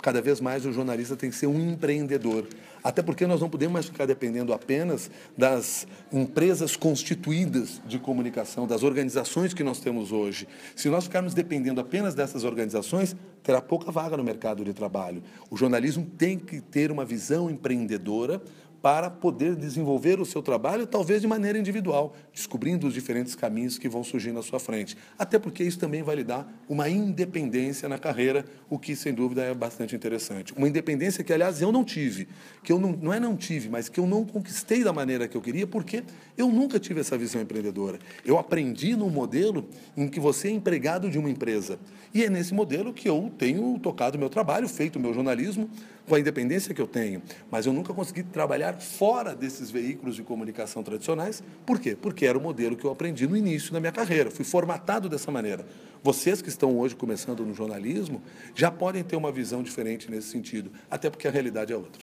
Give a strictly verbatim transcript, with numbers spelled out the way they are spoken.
cada vez mais o jornalista tem que ser um empreendedor. Até porque nós não podemos mais ficar dependendo apenas das empresas constituídas de comunicação, das organizações que nós temos hoje. Se nós ficarmos dependendo apenas dessas organizações, terá pouca vaga no mercado de trabalho. O jornalismo tem que ter uma visão empreendedora para poder desenvolver o seu trabalho, talvez de maneira individual, descobrindo os diferentes caminhos que vão surgir na sua frente. Até porque isso também vai lhe dar uma independência na carreira, o que, sem dúvida, é bastante interessante. Uma independência que, aliás, eu não tive, que eu não, não é não tive, mas que eu não conquistei da maneira que eu queria, porque eu nunca tive essa visão empreendedora. Eu aprendi num modelo em que você é empregado de uma empresa. E é nesse modelo que eu tenho tocado o meu trabalho, feito o meu jornalismo, com a independência que eu tenho. Mas eu nunca consegui trabalhar fora desses veículos de comunicação tradicionais. Por quê? Porque era o modelo que eu aprendi no início da minha carreira. Fui formatado dessa maneira. Vocês que estão hoje começando no jornalismo já podem ter uma visão diferente nesse sentido, até porque a realidade é outra.